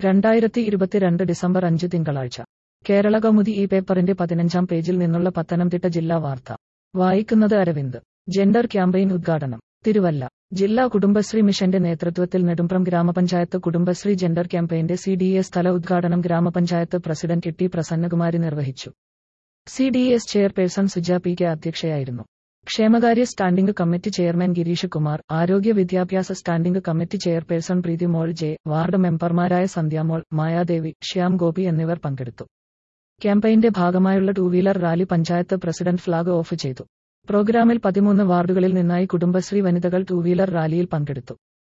2022 December 5 തിങ്കളാഴ്ച കേരളകൗമുദി ഈ പേപ്പറിന്റെ 15-ാം പേജിൽ നിന്നുള്ള പത്തനംതിട്ട ജില്ലാ വാർത്ത വായിക്കുന്നത് അരവിന്ദ്. ജെൻഡർ ക്യാമ്പയിൻ ഉദ്ഘാടനം തിരുവല്ല. ജില്ലാ കുടുംബശ്രീ മിഷന്റെ നേതൃത്വത്തിൽ നെടുമ്പ്രം ഗ്രാമപഞ്ചായത്ത് കുടുംബശ്രീ ജെൻഡർ ക്യാമ്പയിന്റെ CDS തല ഉദ്ഘാടനം ഗ്രാമപഞ്ചായത്ത് പ്രസിഡന്റ് ടി പ്രസന്നകുമാരി നിർവഹിച്ചു. CDS ചെയർപേഴ്സൺ സുജ PK അധ്യക്ഷയായിരുന്നു. ക്ഷേമകാര്യ standing committee chairman Girish Kumar, ആരോഗ്യ വിദ്യാഭ്യാസ standing committee chairperson Preethimol J, ward മെമ്പർമാരായ സന്ധ്യാമോൾ, മായാദേവി, ശ്യാം ഗോപി എന്നിവർ പങ്കെടുത്തു. ക്യാമ്പയിന്റെ ഭാഗമായുള്ള two wheeler rally panchayat president flag off ചെയ്തു. പ്രോഗ്രാമിൽ 13 വാർഡുകളിൽ നിന്നായി കുടുംബശ്രീ വനിതകൾ ടൂവീലർ റാലിയിൽ പങ്കെടുത്തു.